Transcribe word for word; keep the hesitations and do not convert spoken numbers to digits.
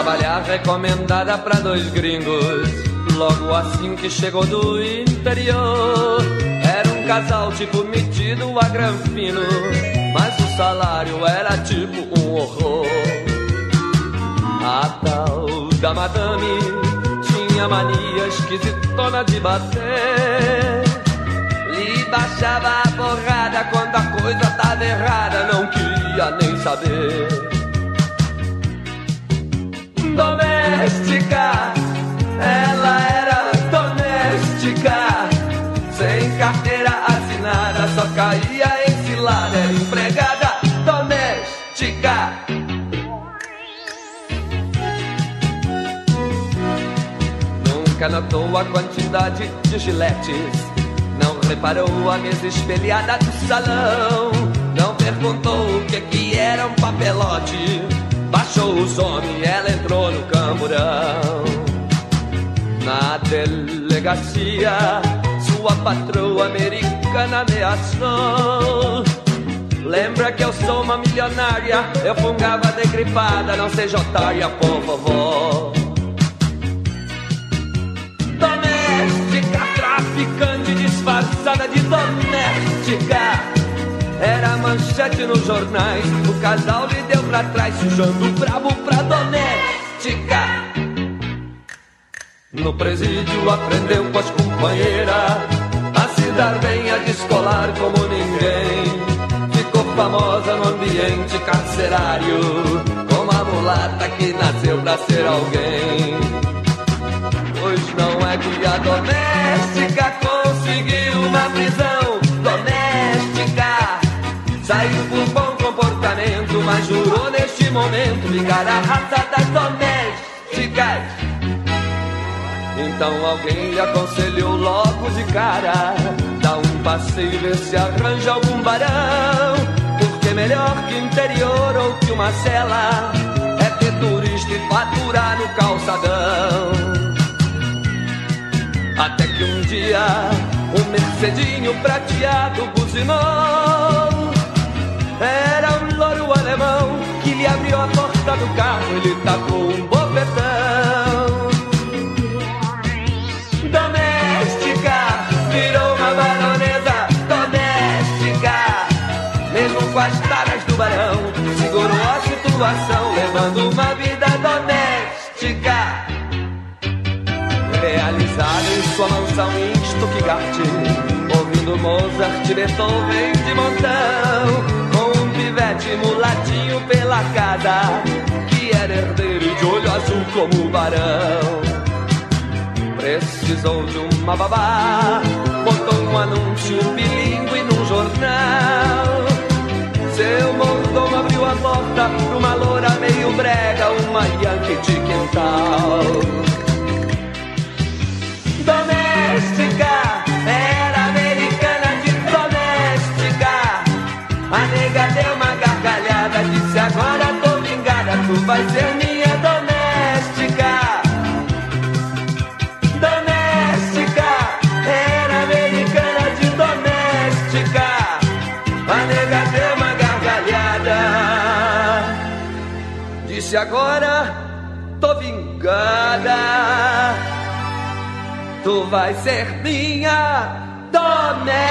trabalhar recomendada pra dois gringos. Logo assim que chegou do interior, era um casal tipo metido a granfino, mas o salário era tipo um horror. A tal da madame tinha mania esquisitona de bater, lhe baixava a porrada quando a coisa tava errada, não queria nem saber. Doméstica, ela era doméstica, sem carteira assinada, só caía em cilada, era empregada doméstica. Nunca notou a quantidade de giletes, não reparou a mesa espelhada do salão, não perguntou o que que era um papelote, baixou os homens, ela entrou no camburão. Na delegacia, sua patroa americana ameaçou: lembra que eu sou uma milionária, eu fungava de gripada, não seja otária, por favor. Doméstica, traficante disfarçada de doméstica, era manchete nos jornais, o casal lhe deu pra trás, sujando o brabo pra doméstica. No presídio aprendeu com as companheiras a se dar bem, a descolar como ninguém. Ficou famosa no ambiente carcerário, como a mulata que nasceu pra ser alguém. Pois não é que a doméstica conseguiu uma prisão doméstica, saiu por bom comportamento, mas jurou neste momento ligar a raça das domésticas. Então alguém lhe aconselhou logo de cara: dá um passeio e vê se arranja algum barão, porque melhor que interior ou que uma cela é ter turista e faturar no calçadão. Até que um dia um mercedinho prateado buzinou, era um louro alemão que lhe abriu a porta do carro e lhe tacou um bofetão. Doméstica, virou uma baronesa doméstica, mesmo com as taras do barão, segurou a situação, levando uma vida doméstica. Realizada em sua mansão em Stuttgart, ouvindo Mozart, Beethoven de montão, com um pivete mulatinho pela casa, que era herdeiro de olho azul como o barão. Precisou de uma babá, botou um anúncio bilíngue num jornal. Seu mordomo abriu a porta pra uma loura meio brega, uma yankee de quintal. Doméstica, era americana de doméstica, a nega deu uma gargalhada, disse: agora tô vingada, tu vai ser minha doméstica. Doméstica, era americana de doméstica, a nega deu uma gargalhada, disse: agora tô vingada, tu vai ser minha doméstica.